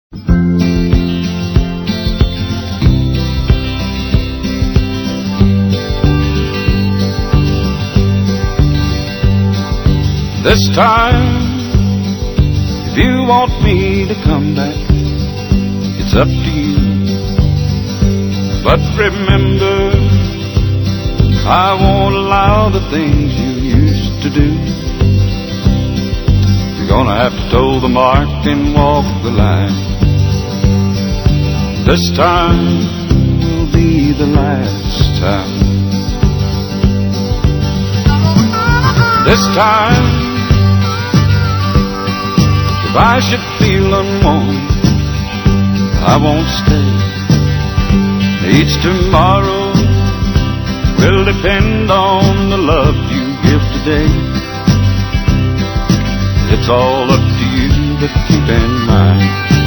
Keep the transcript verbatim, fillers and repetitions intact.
This time, if you want me to come back, it's up to you. But remember, I won't allow the things you used to do. You're gonna have to toe the mark and walk the line. This time will be the last time. This time, if I should feel unwarm, I won't stay. Each tomorrow will depend on the love you give today. It's all up to you, but keep in mind,